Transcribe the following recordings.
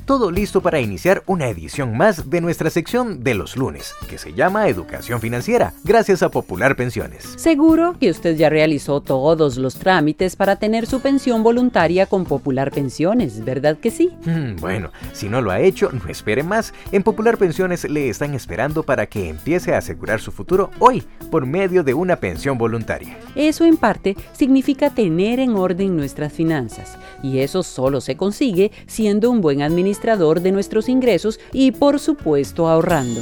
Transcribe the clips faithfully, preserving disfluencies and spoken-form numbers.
Todo listo para iniciar una edición más de nuestra sección de los lunes, que se llama Educación Financiera, gracias a Popular Pensiones. Seguro que usted ya realizó todos los trámites para tener su pensión voluntaria con Popular Pensiones, ¿verdad que sí? Hmm, bueno, si no lo ha hecho, no espere más. En Popular Pensiones le están esperando para que empiece a asegurar su futuro hoy, por medio de una pensión voluntaria. Eso en parte significa tener en orden nuestras finanzas, y eso solo se consigue siendo un buen administrador de nuestros ingresos y, por supuesto, ahorrando.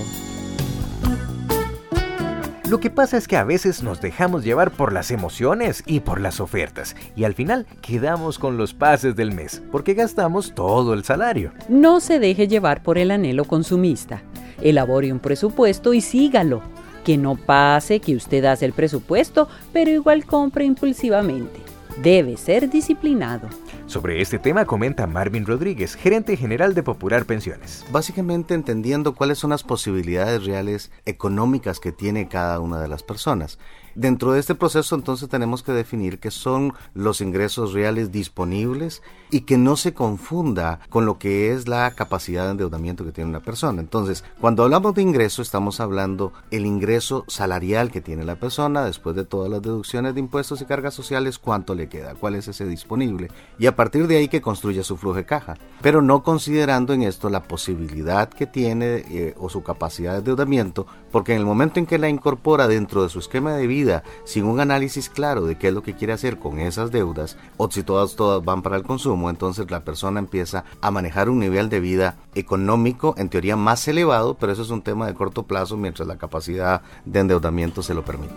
Lo que pasa es que a veces nos dejamos llevar por las emociones y por las ofertas, y al final quedamos con los pases del mes, porque gastamos todo el salario. No se deje llevar por el anhelo consumista. Elabore un presupuesto y sígalo. Que no pase que usted hace el presupuesto, pero igual compre impulsivamente. Debe ser disciplinado. Sobre este tema comenta Marvin Rodríguez, gerente general de Popular Pensiones. Básicamente entendiendo cuáles son las posibilidades reales económicas que tiene cada una de las personas. Dentro de este proceso entonces tenemos que definir qué son los ingresos reales disponibles y que no se confunda con lo que es la capacidad de endeudamiento que tiene una persona. Entonces, cuando hablamos de ingreso estamos hablando el ingreso salarial que tiene la persona después de todas las deducciones de impuestos y cargas sociales, cuánto le queda, cuál es ese disponible, y a partir de ahí que construya su flujo de caja, pero no considerando en esto la posibilidad que tiene eh, o su capacidad de endeudamiento, porque en el momento en que la incorpora dentro de su esquema de vida sin un análisis claro de qué es lo que quiere hacer con esas deudas, o si todas todas van para el consumo, entonces la persona empieza a manejar un nivel de vida económico en teoría más elevado, pero eso es un tema de corto plazo mientras la capacidad de endeudamiento se lo permite.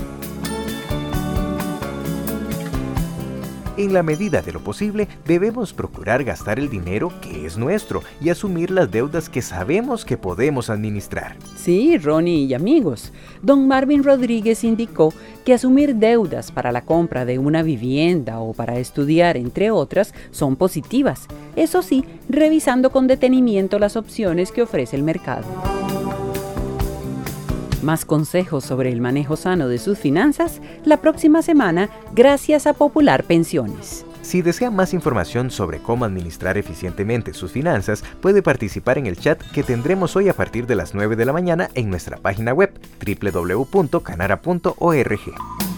En la medida de lo posible, debemos procurar gastar el dinero que es nuestro y asumir las deudas que sabemos que podemos administrar. Sí, Ronnie y amigos, don Marvin Rodríguez indicó que asumir deudas para la compra de una vivienda o para estudiar, entre otras, son positivas. Eso sí, revisando con detenimiento las opciones que ofrece el mercado. Más consejos sobre el manejo sano de sus finanzas la próxima semana gracias a Popular Pensiones. Si desea más información sobre cómo administrar eficientemente sus finanzas, puede participar en el chat que tendremos hoy a partir de las nueve de la mañana en nuestra página web doble u doble u doble u punto canara punto org.